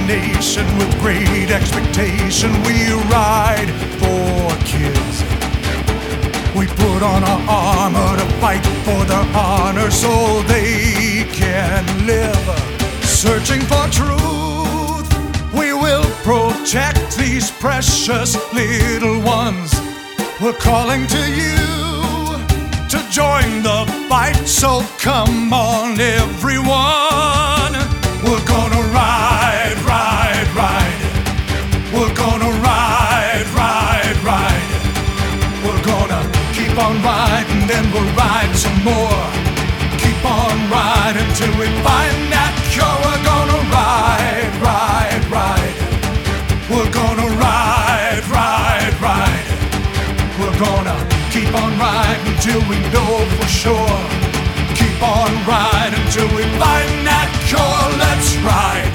nation with great expectation. We ride for kids. We put on our armor to fight for their honor so they can live. Searching for truth, we will protect these precious little ones. We're calling to you to join the fight, so come on everyone. We're gonna ride, ride, ride. We're gonna ride, ride, ride. We're gonna keep on riding, then we'll ride some more. Keep on riding till we find that cure. We're gonna ride, ride, ride. We're gonna ride, ride, ride. We're gonna keep on riding till we know for sure. Keep on riding till we find that cure. Let's ride.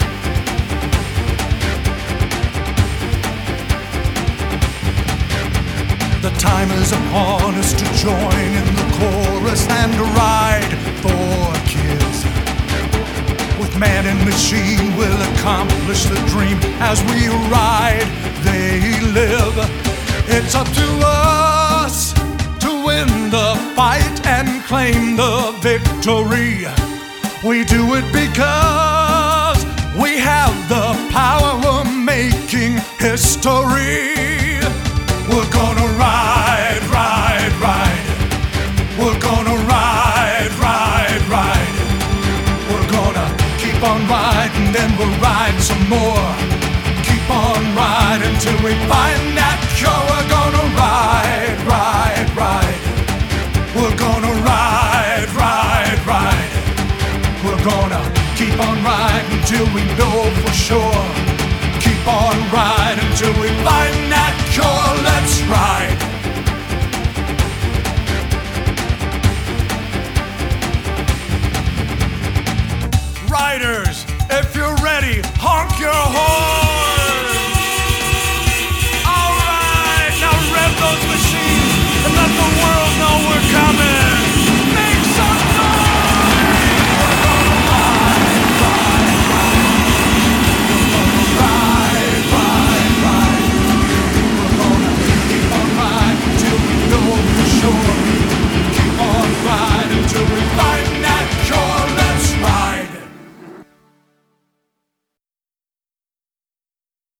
The time is upon us to join in the chorus and ride for kids. With man and machine we'll accomplish the dream. As we ride, they live. It's up to us to win the fight and claim the victory. We do it because we have the power. We're making history. We're gonna ride, ride, ride. We're gonna ride, ride, ride. We're gonna keep on riding, then we'll ride some more. Keep on riding till we find that cure. We're gonna ride, ride, ride. We're gonna ride, ride, ride. We're gonna keep on riding till we know for sure. Keep on riding till we find that cure. Let's ride.